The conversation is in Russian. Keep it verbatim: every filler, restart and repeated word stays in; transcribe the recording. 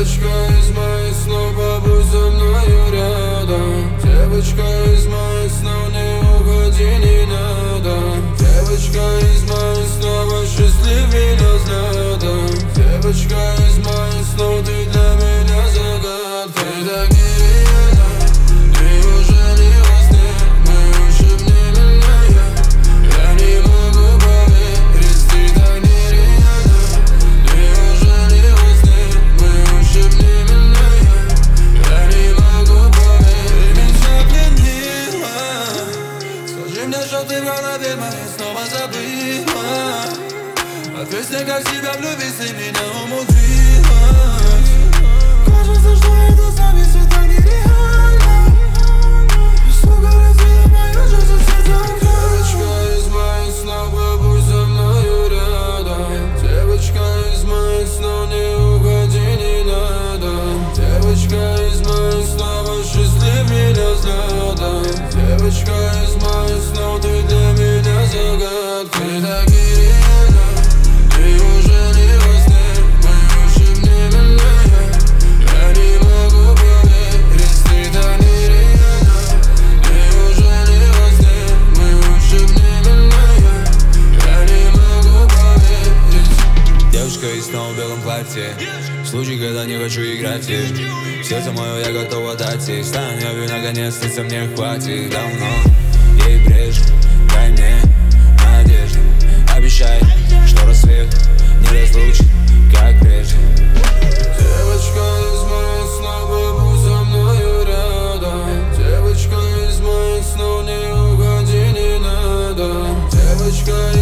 Девочка из моих снов, побудь со мною рядом. Девочка из моих снов, не уходи, не надо. Девочка из моих снов, осчастливь меня взглядом. Девочка из моих снов, ты для меня загадка. Ты так нереальна, неужели во сне мы ущипнемельная? Я не могу поверить, ты так нереальна. Неужели во сне мы ущипнемельная? Я не могу поверить. Ты меня пленила. Скажи мне, что ты в голове моей снова забыла. Ответь мне, как себя влюбить, ты меня умудрилась. Кажется, что это зависть, это нереально. Сука, разбила мою жизнь, все так. Девочка из моих снов, побудь со мною рядом. Девочка из моих снов, не уходи, не надо. Девочка из моих снов, осчастливь меня взглядом. Девочка из моих снов, ты для меня загадка. Ты так нереальна. Неужели во сне мы ущипнемельная? Я не могу поверить, ты так нереальна. Неужели во сне мы ущипнемельная? Я не могу поверить. Девушка из снов в белом платье, в случае, когда не хочу играть ей. Сердце мое я готов отдать ей. Стань, наконец-то мне хватит давно. Ей брешь, дай мне надежду. Обещай, что рассвет не разлучит, как прежде. Девочка из моих снов, побудь со мною рядом. Девочка из моих снов, не уходи, не надо. Девочка